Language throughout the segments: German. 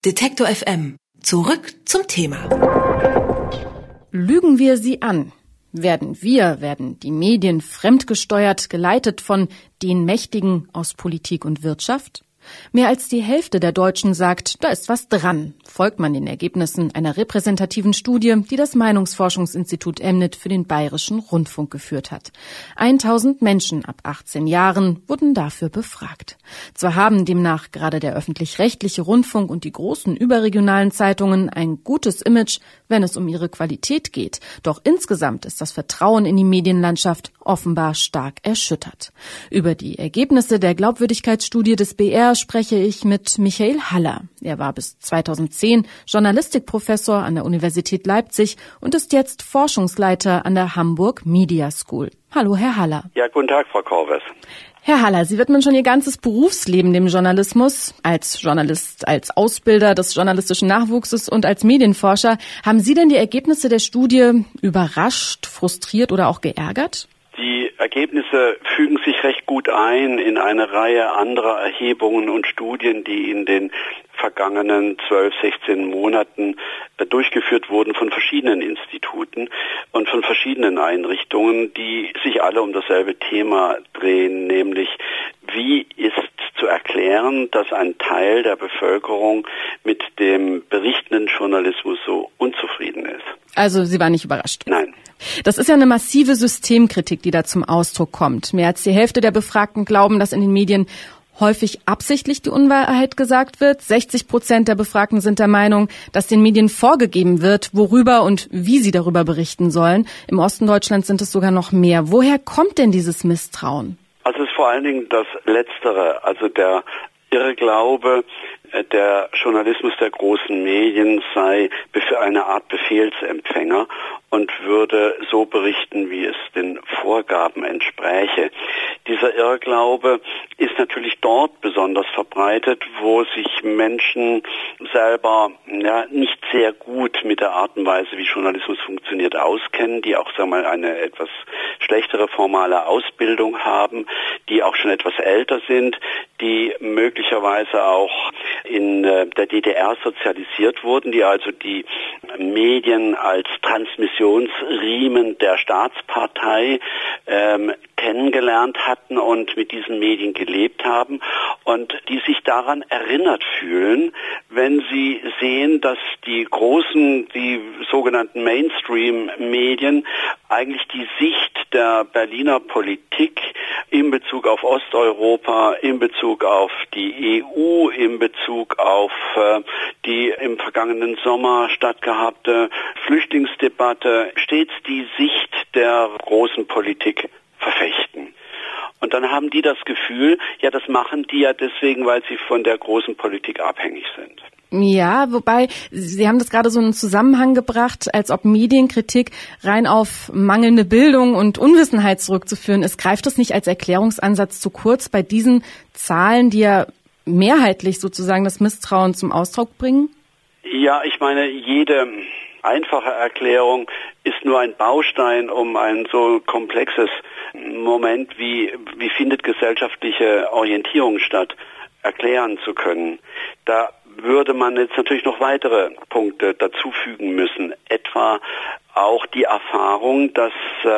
Detektor FM. Zurück zum Thema. Lügen wir sie an? Werden die Medien fremdgesteuert, geleitet von den Mächtigen aus Politik und Wirtschaft? Mehr als die Hälfte der Deutschen sagt, da ist was dran. Folgt man den Ergebnissen einer repräsentativen Studie, die das Meinungsforschungsinstitut Emnet für den Bayerischen Rundfunk geführt hat. 1000 Menschen ab 18 Jahren wurden dafür befragt. Zwar haben demnach gerade der öffentlich-rechtliche Rundfunk und die großen überregionalen Zeitungen ein gutes Image, wenn es um ihre Qualität geht. Doch insgesamt ist das Vertrauen in die Medienlandschaft offenbar stark erschüttert. Über die Ergebnisse der Glaubwürdigkeitsstudie des BR spreche ich mit Michael Haller. Er war bis 2010 Journalistikprofessor an der Universität Leipzig und ist jetzt Forschungsleiter an der Hamburg Media School. Hallo, Herr Haller. Ja, guten Tag, Frau Korves. Herr Haller, Sie widmen schon Ihr ganzes Berufsleben dem Journalismus. Als Journalist, als Ausbilder des journalistischen Nachwuchses und als Medienforscher. Haben Sie denn die Ergebnisse der Studie überrascht, frustriert oder auch geärgert? Die Ergebnisse fügen sich recht gut ein in eine Reihe anderer Erhebungen und Studien, die in den vergangenen 12, 16 Monaten durchgeführt wurden von verschiedenen Instituten und von verschiedenen Einrichtungen, die sich alle um dasselbe Thema drehen, nämlich wie ist zu erklären, dass ein Teil der Bevölkerung mit dem berichtenden Journalismus so unzufrieden ist. Also Sie waren nicht überrascht? Nein. Das ist ja eine massive Systemkritik, die da zum Ausdruck kommt. Mehr als die Hälfte der Befragten glauben, dass in den Medien häufig absichtlich die Unwahrheit gesagt wird. 60% der Befragten sind der Meinung, dass den Medien vorgegeben wird, worüber und wie sie darüber berichten sollen. Im Osten Deutschlands sind es sogar noch mehr. Woher kommt denn dieses Misstrauen? Also es ist vor allen Dingen das Letztere, also der Irrglaube, der Journalismus der großen Medien sei eine Art Befehlsempfänger und würde so berichten, wie es den Vorgaben entspräche. Dieser Irrglaube ist natürlich dort besonders verbreitet, wo sich Menschen selber nicht sehr gut mit der Art und Weise, wie Journalismus funktioniert, auskennen, die auch eine etwas schlechtere formale Ausbildung haben, die auch schon etwas älter sind, die möglicherweise auch in der DDR sozialisiert wurden, die also die Medien als Transmissionsriemen der Staatspartei kennengelernt hatten und mit diesen Medien gelebt haben und die sich daran erinnert fühlen, wenn sie sehen, dass die sogenannten Mainstream-Medien eigentlich die Sicht der Berliner Politik in Bezug auf Osteuropa, in Bezug auf die EU, in Bezug auf die im vergangenen Sommer stattgehabte Flüchtlingsdebatte, stets die Sicht der großen Politik verfechten. Und dann haben die das Gefühl, ja, das machen die ja deswegen, weil sie von der großen Politik abhängig sind. Ja, wobei, Sie haben das gerade so in einen Zusammenhang gebracht, als ob Medienkritik rein auf mangelnde Bildung und Unwissenheit zurückzuführen ist. Greift das nicht als Erklärungsansatz zu kurz bei diesen Zahlen, die ja mehrheitlich sozusagen das Misstrauen zum Ausdruck bringen? Ja, ich meine, jede einfache Erklärung ist nur ein Baustein, um ein so komplexes Moment wie findet gesellschaftliche Orientierung statt, erklären zu können. Da würde man jetzt natürlich noch weitere Punkte dazufügen müssen, etwa auch die Erfahrung, dass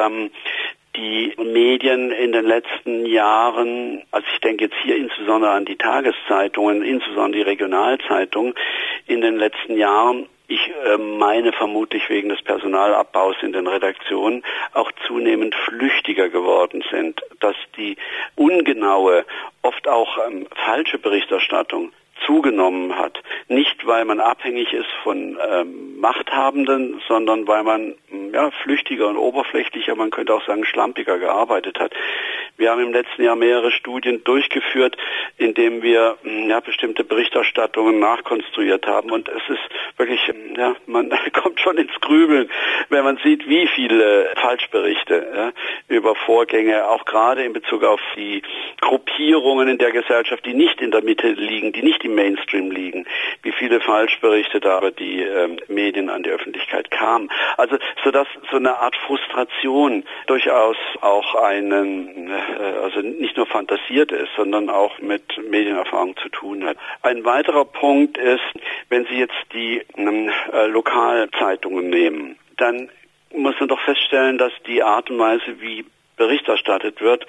die Medien in den letzten Jahren, also ich denke jetzt hier insbesondere an die Tageszeitungen, insbesondere die Regionalzeitungen, in den letzten Jahren, ich meine vermutlich wegen des Personalabbaus in den Redaktionen, auch zunehmend flüchtiger geworden sind, dass die ungenaue, oft auch falsche Berichterstattung zugenommen hat. Nicht, weil man abhängig ist von Machthabenden, sondern weil man flüchtiger und oberflächlicher, man könnte auch sagen schlampiger gearbeitet hat. Wir haben im letzten Jahr mehrere Studien durchgeführt, in denen wir bestimmte Berichterstattungen nachkonstruiert haben. Und es ist wirklich, man kommt schon ins Grübeln, wenn man sieht, wie viele Falschberichte über Vorgänge, auch gerade in Bezug auf die Gruppierungen in der Gesellschaft, die nicht in der Mitte liegen, die nicht im Mainstream liegen, wie viele Falschberichte da über die Medien an die Öffentlichkeit kamen. Also sodass so eine Art Frustration durchaus auch also nicht nur fantasiert ist, sondern auch mit Medienerfahrung zu tun hat. Ein weiterer Punkt ist, wenn Sie jetzt die Lokalzeitungen nehmen, dann muss man doch feststellen, dass die Art und Weise, wie Bericht erstattet wird,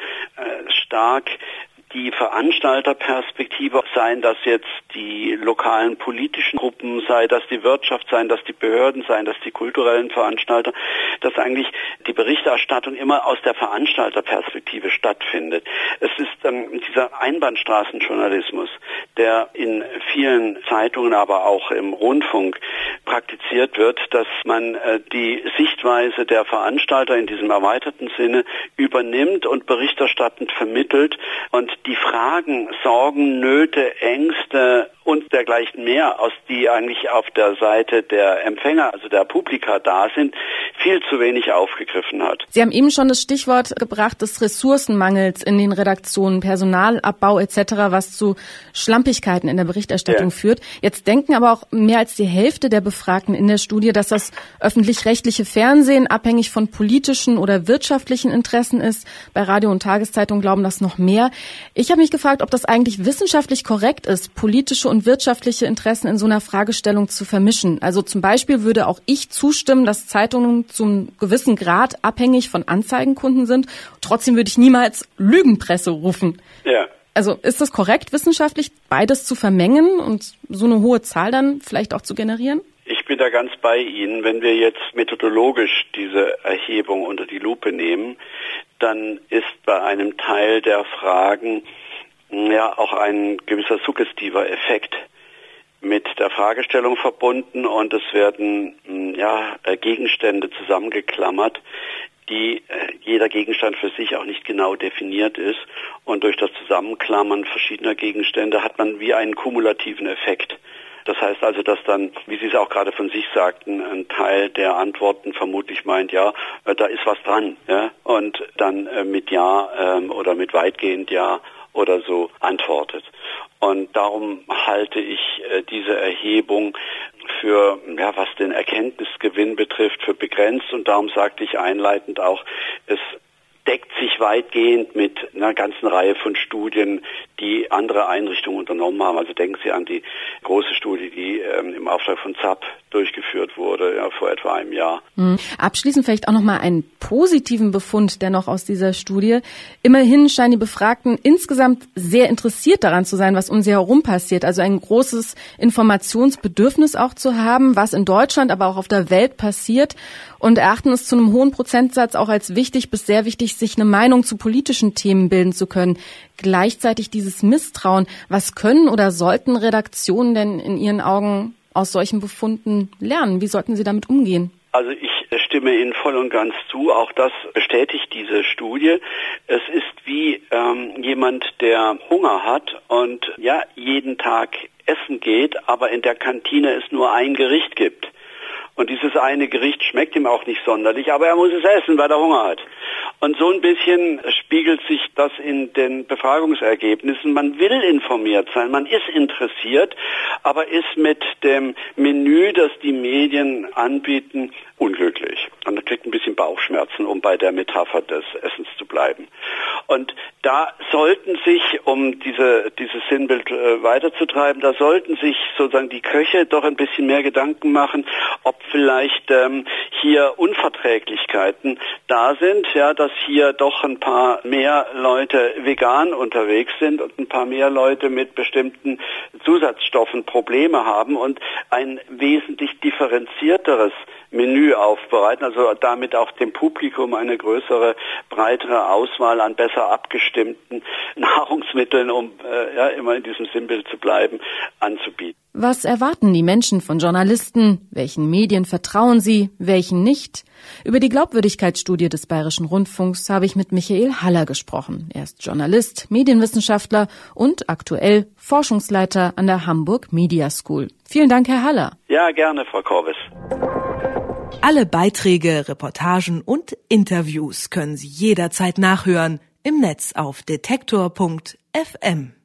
stark die Veranstalterperspektive, seien das jetzt die lokalen politischen Gruppen, sei das die Wirtschaft, seien das die Behörden, seien das die kulturellen Veranstalter, dass eigentlich die Berichterstattung immer aus der Veranstalterperspektive stattfindet. Es ist dieser Einbahnstraßenjournalismus, der in vielen Zeitungen, aber auch im Rundfunk praktiziert wird, dass man die Sichtweise der Veranstalter in diesem erweiterten Sinne übernimmt und berichterstattend vermittelt und die Fragen, Sorgen, Nöte, Ängste und dergleichen mehr, die eigentlich auf der Seite der Empfänger, also der Publika da sind, viel zu wenig aufgegriffen hat. Sie haben eben schon das Stichwort gebracht des Ressourcenmangels in den Redaktionen, Personalabbau etc., was zu Schlampigkeiten in der Berichterstattung führt. Jetzt denken aber auch mehr als die Hälfte der Befragten in der Studie, dass das öffentlich-rechtliche Fernsehen abhängig von politischen oder wirtschaftlichen Interessen ist. Bei Radio- und Tageszeitungen glauben das noch mehr. Ich habe mich gefragt, ob das eigentlich wissenschaftlich korrekt ist, politische und wirtschaftliche Interessen in so einer Fragestellung zu vermischen. Also zum Beispiel würde auch ich zustimmen, dass Zeitungen zum gewissen Grad abhängig von Anzeigenkunden sind. Trotzdem würde ich niemals Lügenpresse rufen. Ja. Also ist das korrekt, wissenschaftlich beides zu vermengen und so eine hohe Zahl dann vielleicht auch zu generieren? Ich bin da ganz bei Ihnen. Wenn wir jetzt methodologisch diese Erhebung unter die Lupe nehmen, dann ist bei einem Teil der Fragen auch ein gewisser suggestiver Effekt mit der Fragestellung verbunden und es werden Gegenstände zusammengeklammert, die jeder Gegenstand für sich auch nicht genau definiert ist. Und durch das Zusammenklammern verschiedener Gegenstände hat man wie einen kumulativen Effekt. Das heißt also, dass dann, wie Sie es auch gerade von sich sagten, ein Teil der Antworten vermutlich meint, da ist was dran, und dann mit Ja oder mit weitgehend Ja oder so antwortet. Und darum halte ich diese Erhebung für, was den Erkenntnisgewinn betrifft, für begrenzt. Und darum sagte ich einleitend auch, es deckt sich weitgehend mit einer ganzen Reihe von Studien, die andere Einrichtungen unternommen haben. Also denken Sie an die große Studie, die im Auftrag von ZAP durchgeführt wurde, vor etwa einem Jahr. Abschließend vielleicht auch nochmal einen positiven Befund, der noch aus dieser Studie. Immerhin scheinen die Befragten insgesamt sehr interessiert daran zu sein, was um sie herum passiert. Also ein großes Informationsbedürfnis auch zu haben, was in Deutschland, aber auch auf der Welt passiert, und erachten es zu einem hohen Prozentsatz auch als wichtig bis sehr wichtig, sich eine Meinung zu politischen Themen bilden zu können. Gleichzeitig dieses Misstrauen. Was können oder sollten Redaktionen denn in Ihren Augen aus solchen Befunden lernen? Wie sollten sie damit umgehen? Also ich stimme Ihnen voll und ganz zu. Auch das bestätigt diese Studie. Es ist wie jemand, der Hunger hat und jeden Tag essen geht, aber in der Kantine es nur ein Gericht gibt. Und dieses eine Gericht schmeckt ihm auch nicht sonderlich, aber er muss es essen, weil er Hunger hat. Und so ein bisschen spiegelt sich das in den Befragungsergebnissen. Man will informiert sein, man ist interessiert, aber ist mit dem Menü, das die Medien anbieten, unglücklich. Und man kriegt ein bisschen Bauchschmerzen, um bei der Metapher des Essens zu bleiben. Und da sollten sich, um dieses Sinnbild weiterzutreiben, da sollten sich sozusagen die Köche doch ein bisschen mehr Gedanken machen, ob vielleicht hier Unverträglichkeiten da sind, dass hier doch ein paar mehr Leute vegan unterwegs sind und ein paar mehr Leute mit bestimmten Zusatzstoffen Probleme haben und ein wesentlich differenzierteres Menü aufbereiten, also damit auch dem Publikum eine größere, breitere Auswahl an besser abgestimmten Nahrungsmitteln, um immer in diesem Sinnbild zu bleiben, anzubieten. Was erwarten die Menschen von Journalisten? Welchen Medien vertrauen sie, welchen nicht? Über die Glaubwürdigkeitsstudie des Bayerischen Rundfunks habe ich mit Michael Haller gesprochen. Er ist Journalist, Medienwissenschaftler und aktuell Forschungsleiter an der Hamburg Media School. Vielen Dank, Herr Haller. Ja, gerne, Frau Korvis. Alle Beiträge, Reportagen und Interviews können Sie jederzeit nachhören im Netz auf detektor.fm.